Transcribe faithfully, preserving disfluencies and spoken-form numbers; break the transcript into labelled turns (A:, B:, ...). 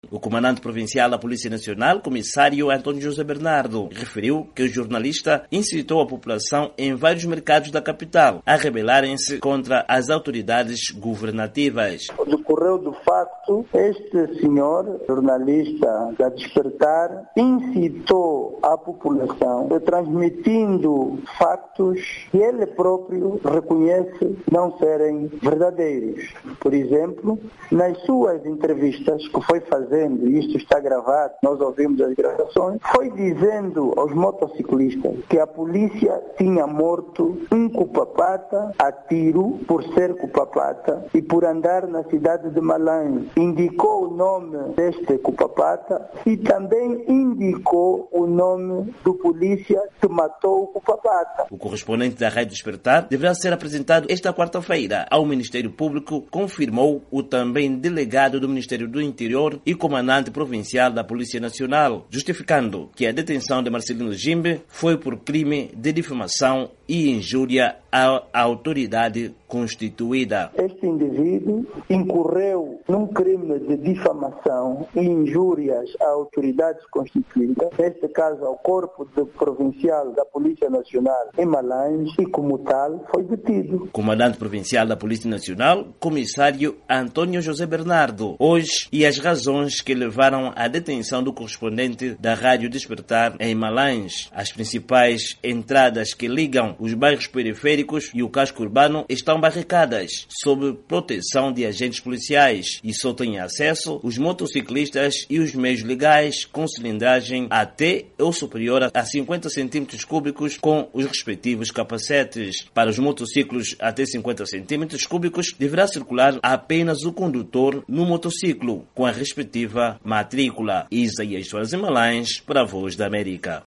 A: O comandante provincial da Polícia Nacional, comissário Antônio José Bernardo, referiu que o jornalista incitou a população em vários mercados da capital a rebelarem-se contra as autoridades governativas.
B: Decorreu do facto, este senhor, jornalista da Despertar, incitou a população, transmitindo factos que ele próprio reconhece não serem verdadeiros. Por exemplo, nas suas entrevistas que foi fazendo, e isto está gravado, nós ouvimos as gravações, foi dizendo aos motociclistas que a polícia tinha morto um cupapata a tiro por ser cupapata e por andar na cidade de Malanje. Indicou o nome deste cupapata e também indicou o nome do polícia que matou o cupapata.
A: O correspondente da Rádio Despertar deverá ser apresentado esta quarta-feira ao Ministério Público, confirmou o também delegado do Ministério do Interior e comandante provincial da Polícia Nacional, justificando que a detenção de Marcelino Jimbe foi por crime de difamação e injúria à autoridade constituída.
B: Este indivíduo incorreu num crime de difamação e injúrias a autoridades constituídas, neste caso ao Corpo de Provincial da Polícia Nacional em Malanje, e como tal foi detido.
A: Comandante provincial da Polícia Nacional, comissário Antônio José Bernardo, hoje, e as razões que levaram à detenção do correspondente da Rádio Despertar em Malanje. As principais entradas que ligam os bairros periféricos e o casco urbano estão barricadas, sob proteção de agentes policiais, e só têm acesso os motociclistas e os meios legais com cilindragem até ou superior a cinquenta centímetros cúbicos com os respectivos capacetes. Para os motociclos até cinquenta centímetros cúbicos, deverá circular apenas o condutor no motociclo, com a respectiva matrícula. Isaías Soares em Malanje, para a Voz da América.